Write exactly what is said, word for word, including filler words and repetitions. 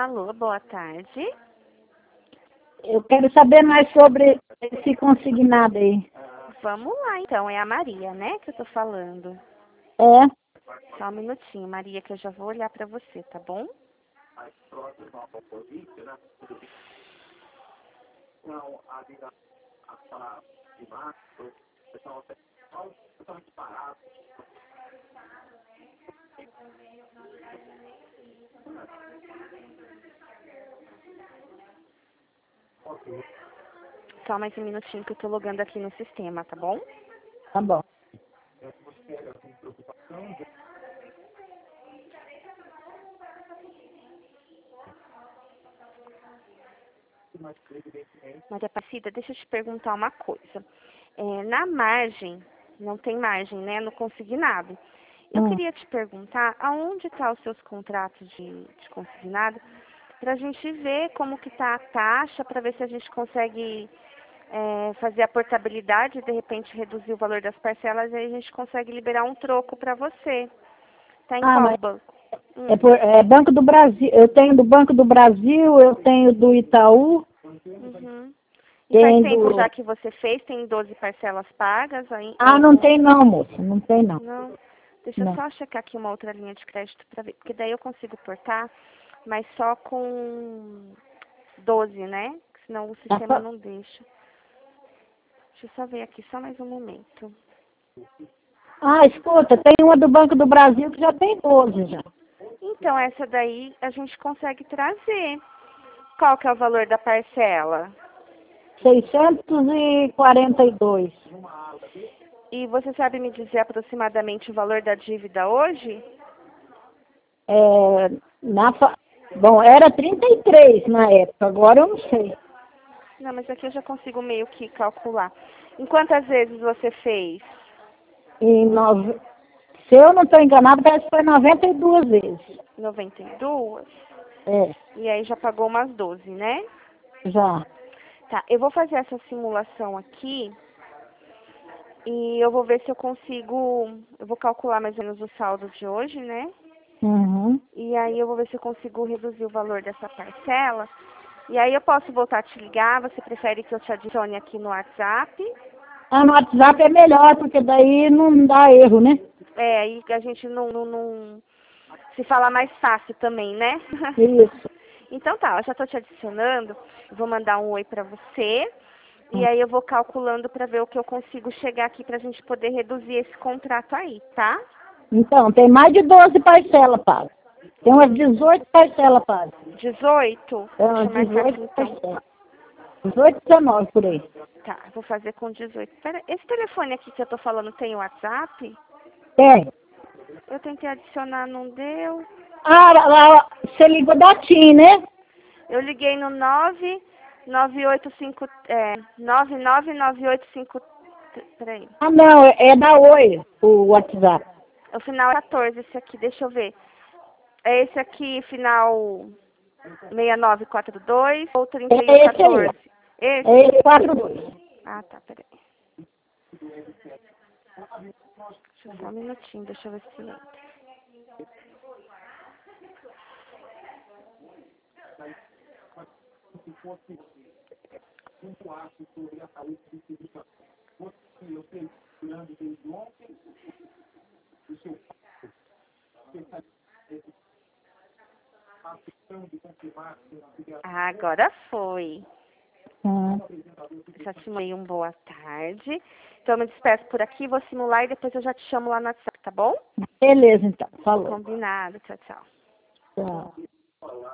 Alô, boa tarde. Eu quero saber mais sobre esse consignado aí. Vamos lá, então. É a Maria, né, que eu tô falando. É? Só um minutinho, Maria, que eu já vou olhar pra você, tá bom? Só mais um minutinho que eu tô logando aqui no sistema, tá bom? Tá bom. Maria Aparecida, deixa eu te perguntar uma coisa. É, na margem, não tem margem, né, no consignado. Eu Hum. queria te perguntar aonde estão os seus contratos de, de consignado, para a gente ver como que está a taxa, para ver se a gente consegue é, fazer a portabilidade e de repente reduzir o valor das parcelas, e aí a gente consegue liberar um troco para você. Tá em Ah, qual mas banco? Hum. é, por, é Banco do Brasil. Eu tenho do Banco do Brasil, eu tenho do Itaú, Uhum. E faz tenho tempo do... já que você fez? Tem doze parcelas pagas? Aí, Ah, ou, não ou... tem não, moça. Não tem não. Não. Deixa eu Não. só checar aqui uma outra linha de crédito para ver, porque daí eu consigo portar, mas só com doze, né? Senão o Tá sistema só- não deixa. Deixa eu só ver aqui, só mais um momento. Ah, escuta, tem uma do Banco do Brasil que já tem doze já. Então, essa daí a gente consegue trazer. Qual que é o valor da parcela? seiscentos e quarenta e dois. E você sabe me dizer aproximadamente o valor da dívida hoje? É, na fa... Bom, era trinta e três na época, agora eu não sei. Não, mas aqui eu já consigo meio que calcular. Em quantas vezes você fez? Em nove... Se eu não estou enganado, parece que foi noventa e duas vezes. noventa e duas? É, E aí já pagou umas doze, né? já. Tá, eu vou fazer essa simulação aqui e eu vou ver se eu consigo, eu vou calcular mais ou menos o saldo de hoje, né? Uhum. E aí eu vou ver se eu consigo reduzir o valor dessa parcela. E aí eu posso voltar a te ligar, você prefere que eu te adicione aqui no WhatsApp? Ah, no WhatsApp é melhor, porque daí não dá erro, né? É, aí a gente não, não, não se fala mais fácil também, né? Isso. Então tá, eu já tô te adicionando, eu vou mandar um oi pra você. E Hum. aí eu vou calculando para ver o que eu consigo chegar aqui para a gente poder reduzir esse contrato aí, tá? Então, tem mais de doze parcelas pagas. Tem umas dezoito parcelas pagas. dezoito? É Deixa umas eu marcar aqui dezoito então. parcelas. dezoito, dezenove por aí. Tá, vou fazer com dezoito. Pera, esse telefone aqui que eu tô falando tem WhatsApp? Tem. Eu tentei adicionar, não deu. Ah, lá, lá, você ligou da TIM, né? Eu liguei no nove nove oito cinco, é, nove nove nove oito cinco, peraí. Ah, não, é é da Oi, o WhatsApp. O final é quatorze esse aqui, deixa eu ver. É esse aqui, final seis nove quatro dois ou trinta e um É esse aí. quatorze? Esse? É esse quatro dois. Ah, tá, peraí. Deixa eu só um minutinho, deixa eu ver se entra. Ah, agora foi. Hum. Já simulei um boa tarde. Então, eu me despeço por aqui, vou simular e depois eu já te chamo lá no WhatsApp, tá bom? Beleza, então. Falou. Combinado. Tchau, tchau. Tchau.